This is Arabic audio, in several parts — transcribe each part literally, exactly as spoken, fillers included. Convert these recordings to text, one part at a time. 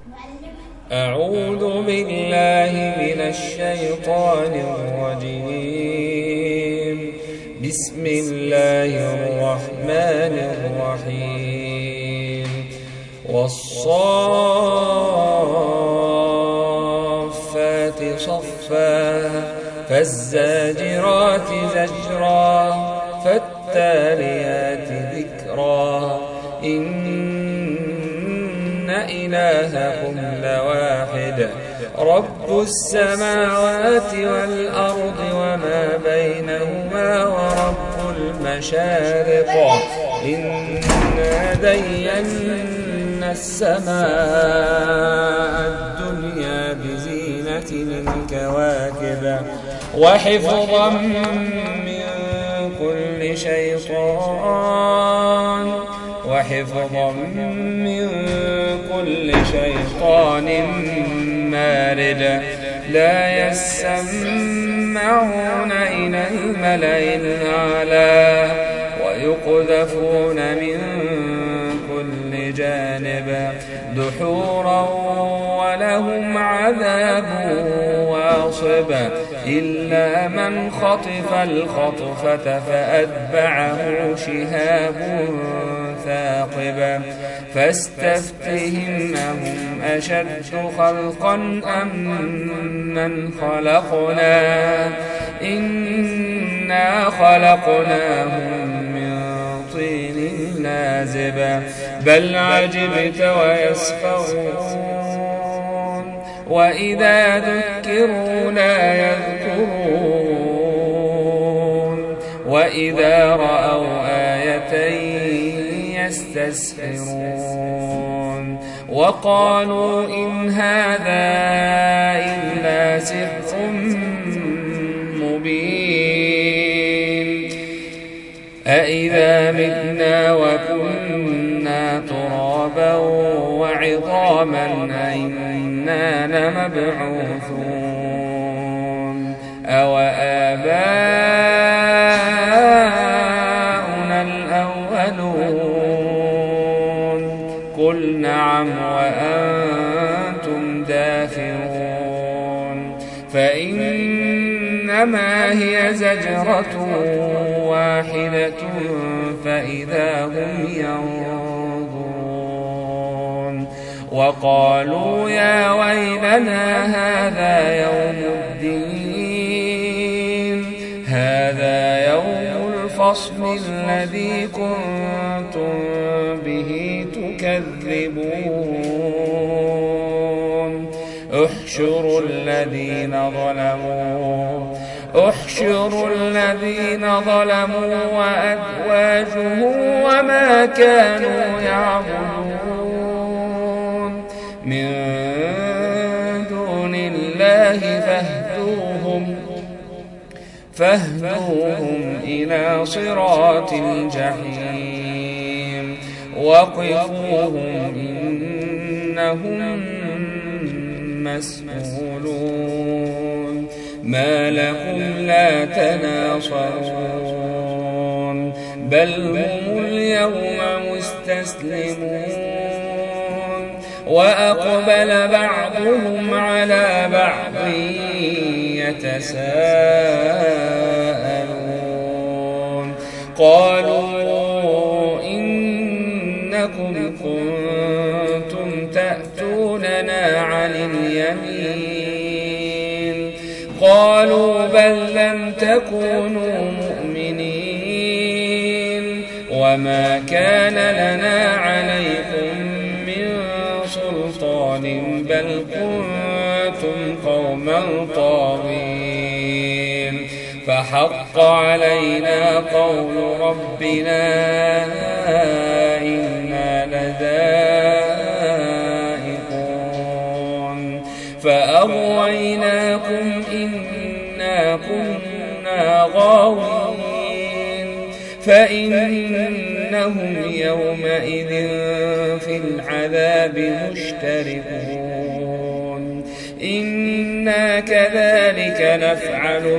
أعوذ بالله من الشيطان الرجيم. بسم الله الرحمن الرحيم. والصافات صفا فالزاجرات زجرا فالتاليات ذكرا إن إلهكم لواحد رب السماوات والأرض وما بينهما ورب المشارق إنا زينا السماء الدنيا بزينة الكواكب وحفظا من كل شيطان وحفظا من كل شيطان مارد لا يسمعون إلى الملأ الأعلى ويقذفون من كل جانب دحورا ولهم عذاب واصب إلا من خطف الخطفة فأتبعه شهاب ثاقب فاستفتهم أهم أشد خلقا أم من خلقنا إنا خلقناهم من طين لازب بل عجبت ويسخرون وإذا ذكروا لا يذكرون وإذا رأوا آية يستسخرون وقالوا إن هذا إلا سحر مبين أإذا متنا وكنا ترابا وعظاما أئنا لمبعوثون أو آباؤنا الأولون قل نعم وأنتم داخرون فإنما هي زجرة واحدة فإذا هم ينظرون وقالوا يا ويلنا هذا يوم الدين هذا يوم الفصل الذي كنتم به تكذبون احشروا الذين ظلموا احشروا الذين ظلموا وأزواجهم وما كانوا يعبدون من دون الله فاهدوهم فاهدوهم إلى صراط الجحيم وقفوهم إنهم مسؤولون ما لكم لا تناصرون بل هم اليوم مستسلمون وأقبل بعضهم على بعض يتساءلون قالوا إنكم كنتم تأتوننا عن اليمين قالوا بل لم تكونوا مؤمنين وما كان لنا عليكم من سلطان بل كنتم قوما طاغين فحق علينا قول ربنا إنا لذائقون فأغويناكم إنا كنا غاوين فإنهم يومئذ في العذاب مشتركون إنا كذلك نفعل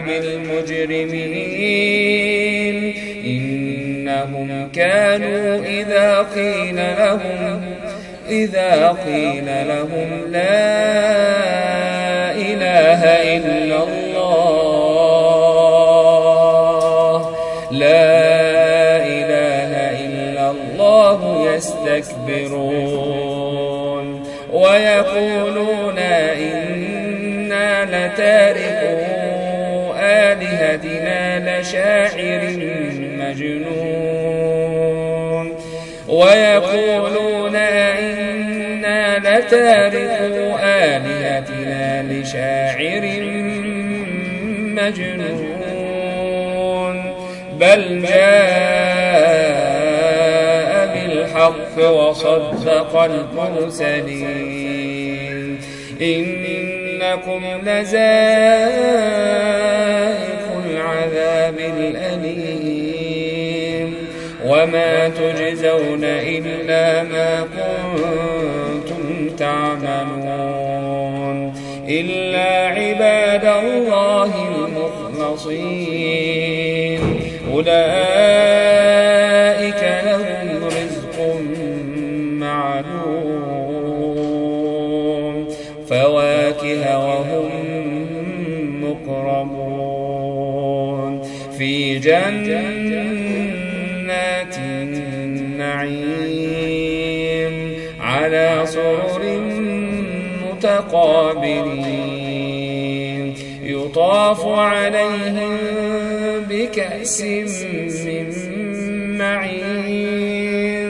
بالمجرمين إنهم كانوا إذا قيل لهم إذا قيل لهم لا إله إلا الله لا إله إلا الله يستكبرون ويقولون إنا لتاركو آلهتنا لشاعر مجنون ويقولون إنا لتاركو آلهتنا لشاعر مجنون بل جاء بالحق وصدق المرسلين إنكم لذائق العذاب الأليم وما تجزون إلا ما كنتم تعملون إلا عباد الله المخلصين أولئك لهم رزق معلوم فواكه وهم مكرمون في جنات النعيم على سرر متقابلين يطاف عليهم بكأس من معين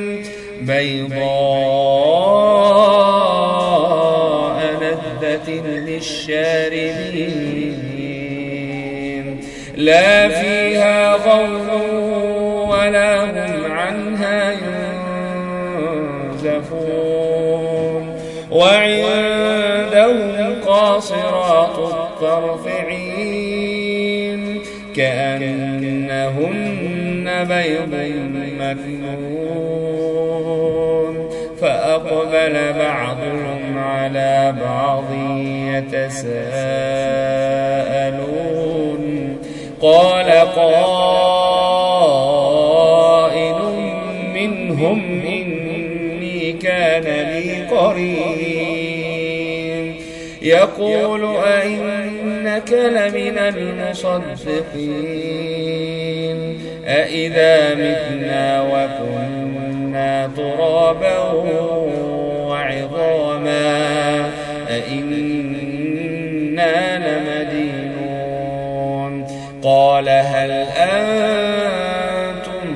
بيضاء لذة للشاربين لا فيها غول ولا هم عنها ينزفون وعندهم قاصرات الطرف عين كأنهن بيض مكنون فأقبل بعضهم على بعض يتساءلون قال قائل منهم إني كان لي قرين يقول أئنك لمن المصدقين أئذا متنا وكنا ترابا وعظاما أئنا لمدينون قال هل أنتم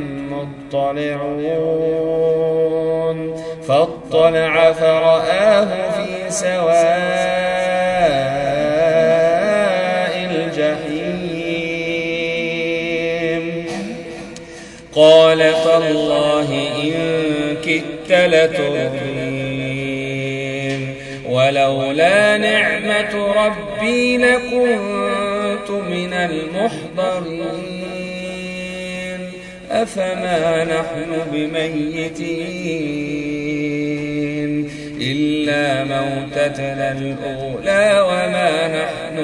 مطلعون فاطلع فرآه في سواء الجحيم قال تالله إن كدت لتردين ولولا نعمة ربي لكنت من المحضرين أفما نحن بميتين إلا موتتنا الأولى وما نحن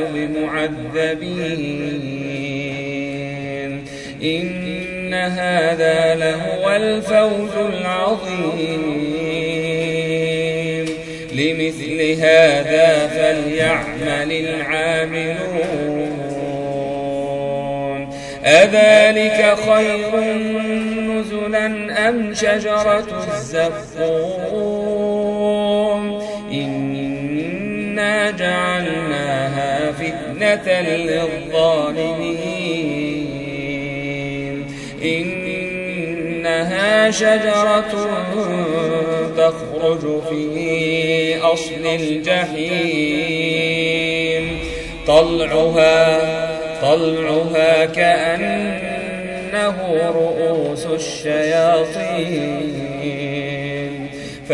بمعذبين إن هذا لهو الفوز العظيم لمثل هذا فليعمل العاملون أذلك خير نزلا أم شجرة الزقوم إنا جعلناها فتنة للظالمين إنها شجرة تخرج في أصل الجحيم طلعها طلعها كأنه رؤوس الشياطين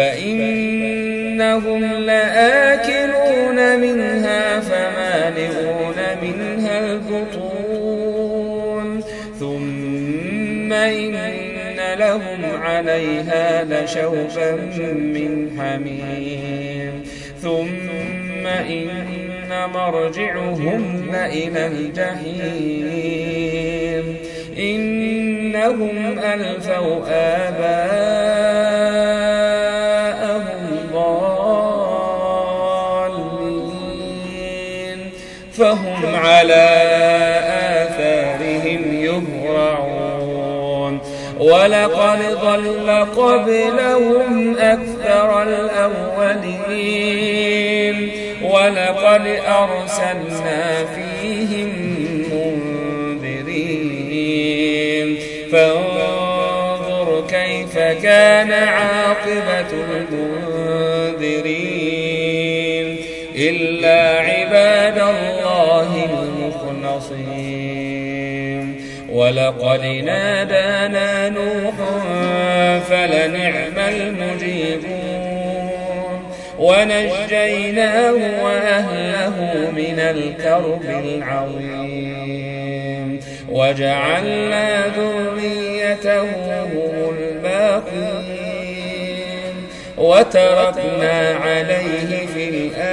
فإنهم لآكلون منها فمالئون منها البطون ثم إن لهم عليها لشوبا من حميم ثم إن مرجعهم لإلى الجحيم إنهم ألفوا آباءهم فهم على آثارهم يهرعون ولقد ضل قبلهم أكثر الأولين ولقد أرسلنا فيهم منذرين فانظر كيف كان عاقبة المنذرين إلا عباد الله المخلصين ولقد نادانا نوح فلنعم المجيبون ونجيناه وأهله من الكرب العظيم وجعلنا ذريته هم الباقين وتركنا عليه في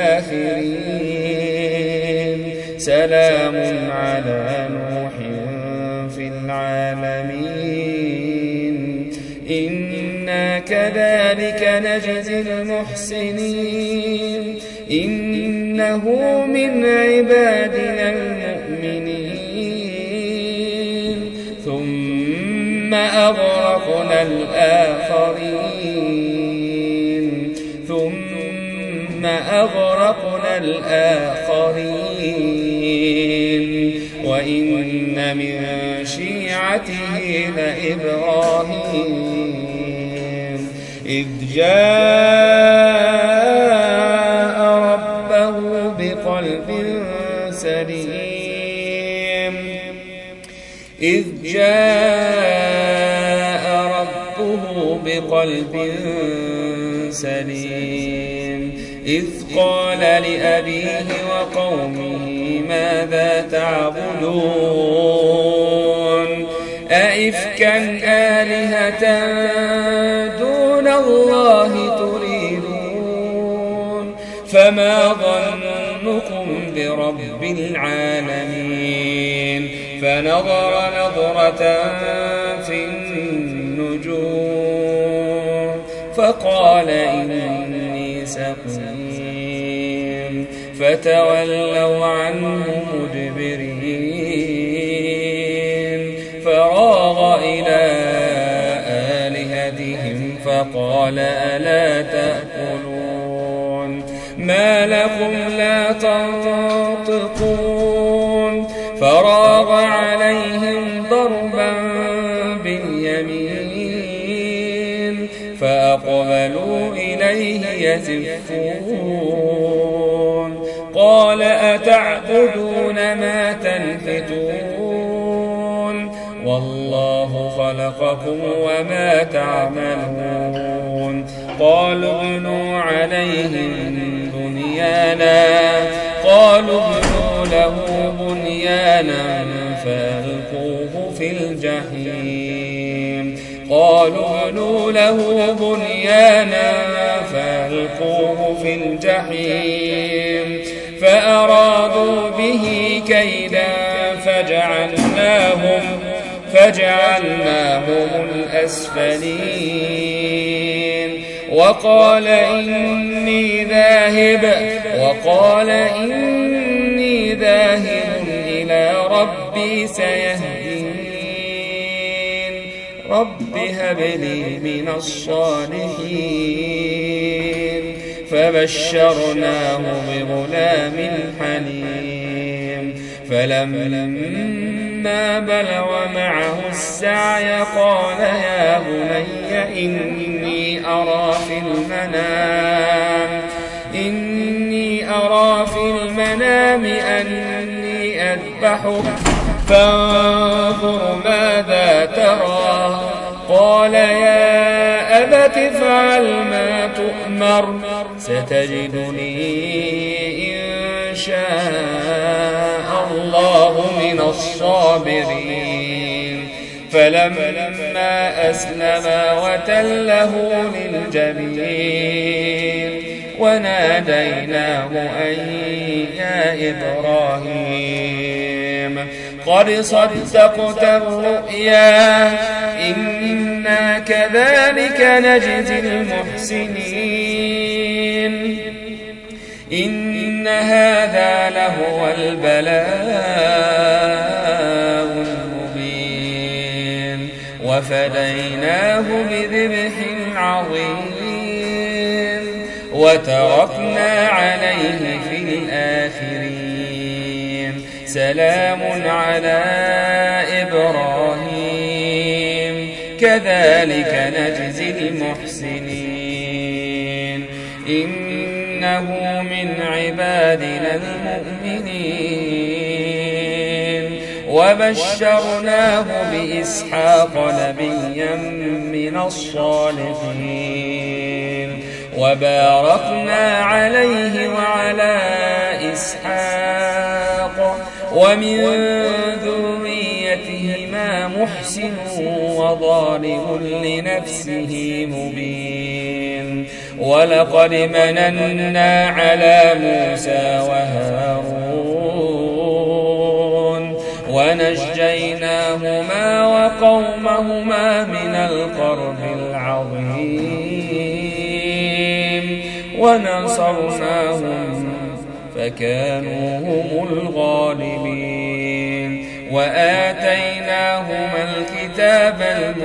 الآخرين سلام على نوح في العالمين إنا كذلك نجزي المحسنين إنه من عبادنا المؤمنين ثم أغرقنا الآخرين ثم أغرقنا الآخرين وإن من شيعته لإبراهيم إذ جاء ربه بقلب سليم إذ جاء ربه بقلب سليم إذ قال لأبيه وقومه ماذا تعبدون أئفكا آلهة دون الله تريدون فما ظنكم برب العالمين فنظر نظرة في النجوم فقال إني سقيم فتولوا عنه مدبرين فراغ إلى آلهتهم فقال ألا تأكلون ما لكم لا تنطقون فراغ عليهم ضربا باليمين فأقبلوا إليه يزفون قال أتعبدون ما تنحتون والله خلقكم وما تعملون قالوا ابنوا عليهم بنيانا قالوا ابنوا له بنيانا فألقوه في الجحيم قالوا ابنوا له بنيانا فألقوه في الجحيم فأرادوا به كيدا فجعلناهم فجعلناهم الأسفلين وقال إني ذاهب وقال إني ذاهب إلى ربي سيهدين رب هب لي من الصالحين فبشرناه بغلام حليم فلما بلغ معه السعي قال يا بني إني أرى في المنام إني أرى في المنام أني أذبحك فانظر ماذا ترى قال يا أبت افعل ما تؤمر ستجدني إن شاء الله من الصابرين فلما أسلما وتله للجبين وناديناه أن يا إبراهيم قد صدقت الرؤيا إنا كذلك نجزي المحسنين إن هذا لهو البلاء المبين وفديناه بذبح عظيم وتركنا عليه في الآخرين سلام على إبراهيم كذلك نجزي المحسنين إنه من عبادنا المؤمنين وبشرناه بإسحاق نبيا من الصالحين وباركنا عليه وعلى إسحاق ومن ذريتهما محسن وظالم لنفسه مبين ولقد مننا على موسى وهارون ونجيناهما وقومهما من الكرب العظيم ونصرناهم فكانوا هم الغالبين وآتيناهما الكتاب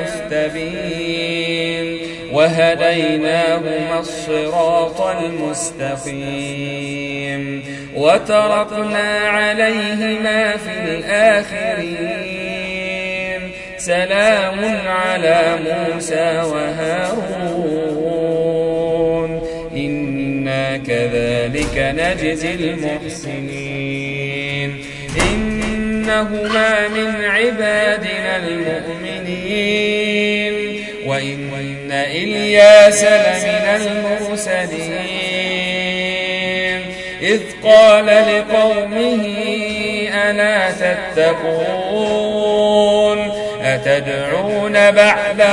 المستبين وهديناهما الصراط المستقيم وتركنا عليهما في الآخرين سلام على موسى وهارون إنا كذلك نجزي المحسنين إنهما من عبادنا المؤمنين وإن إلياس لمن المرسلين إذ قال لقومه ألا تتقون أتدعون بعلا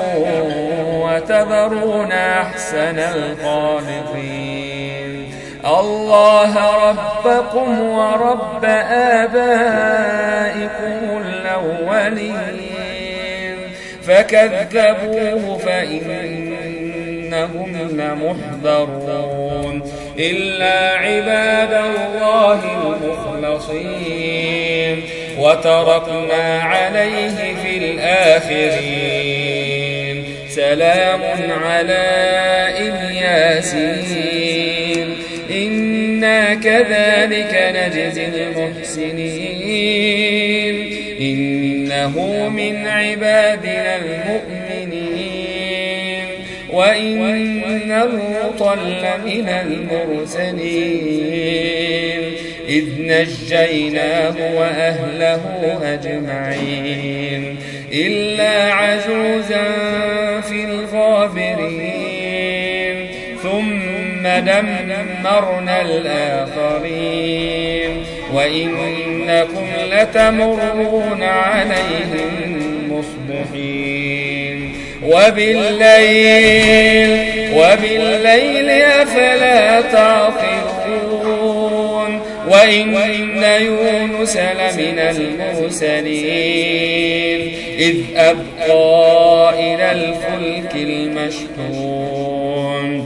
وتذرون أحسن الخالقين الله ربكم ورب آبائكم الأولين فكذبوه فإنهم لمحضرون إلا عباد الله المخلصين وتركنا عليه في الآخرين سلام على الياسين إنا كذلك نجزي المحسنين إنه من عبادنا المؤمنين وإن لوطا لمن المرسلين إذ نجيناه وأهله أجمعين إلا عجوزا في الغابرين ثم دمرنا الآخرين وإنكم لتمرون عليهم مصبحين وبالليل وبالليل أفلا تعقلون وإن يونس لمن المرسلين إذ أبقى إلى الفلك المشحون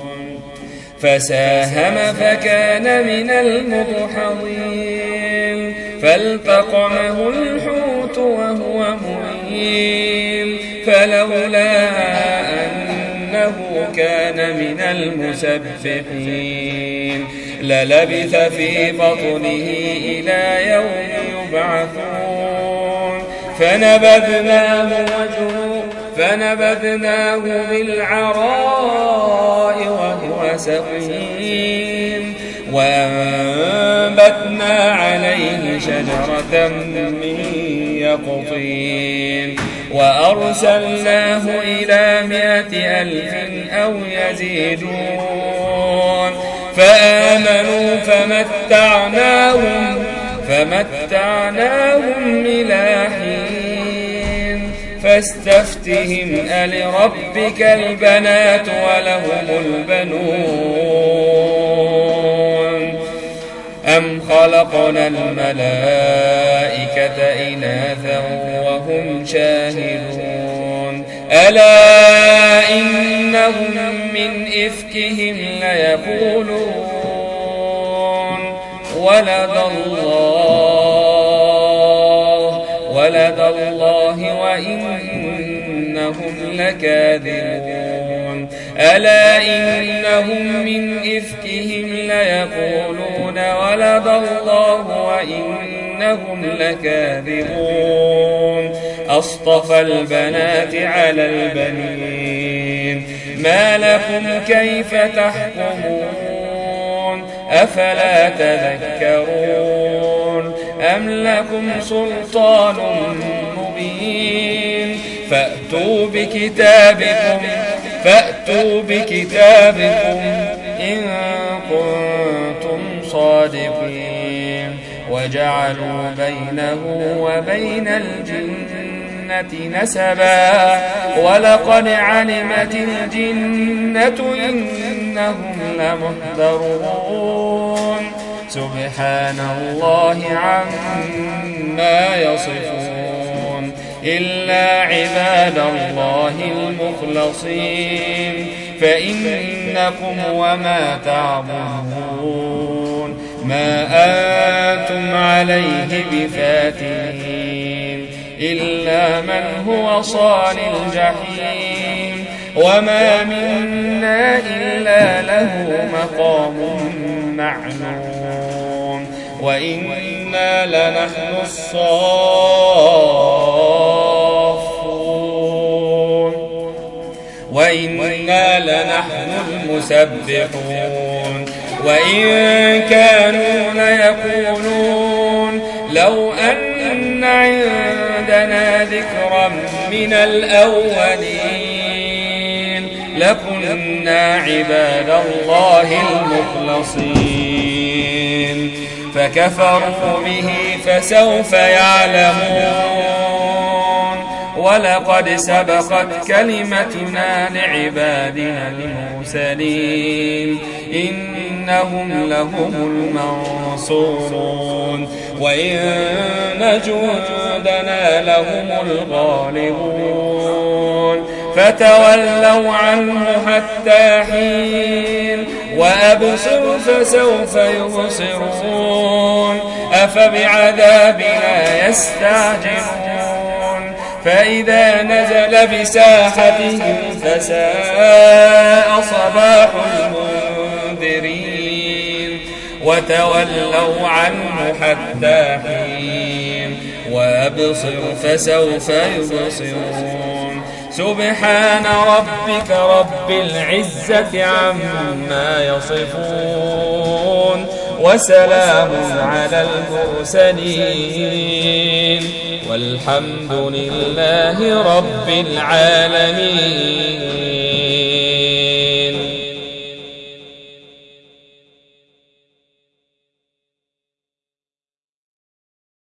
فساهم فكان من المدحضين فالتقمه الحوت وهو مليم فلولا أنه كان من المسبحين للبث في بطنه إلى يوم يبعثون فنبذناه وجنوب فنبذناه بالعراء وهو سقيم وأنبتنا عليه شجرة من يقطين وأرسلناه إلى مائة ألف أو يزيدون فآمنوا فمتعناهم فمتعناهم إلى حين فاستفتهم ألربك البنات ولهم البنون أم خلقنا الملائكة إناثا وهم شاهدون ألا إنهم من إفكهم ليقولون ولد الله ولد الله وإنهم لكاذبون ألا إنهم من إفكهم ليقولون ولد الله وإنهم لكاذبون أصطفى البنات على البنين ما لكم كيف تحكمون أفلا تذكرون أم لكم سلطان مبين فأتوا بكتابكم فأتوا بكتابكم إن كنتم صادقين وجعلوا بينه وبين الجنة نسبا ولقد علمت الجنة إنهم لمحضرون سبحان الله عما يصفون إلا عباد الله المخلصين فإنكم وما تعبدون ما أنتم عليه بفاتنين إلا من هو صال الجحيم وما منا إلا له مقام معلوم وإنا لنحن الصافون وإنا لنحن المسبحون وإن كانوا ليقولون لو أن عندنا ذكرا من الأولين لكنا عباد الله المخلصين فكفروا به فسوف يعلمون ولقد سبقت كلمتنا لعبادنا المرسلين إنهم لهم المنصورون وإن جندنا لهم الغالبون فتولوا عنه حتى حين وأبصروا فسوف يبصرون أفبعذابنا يستعجلون فإذا نزل بساحتهم فساء صباح المنذرين وتولوا عنه حتى حين وأبصر فسوف يبصرون سبحان ربك رب العزة عما يصفون وسلام على المرسلين والحمد لله رب العالمين.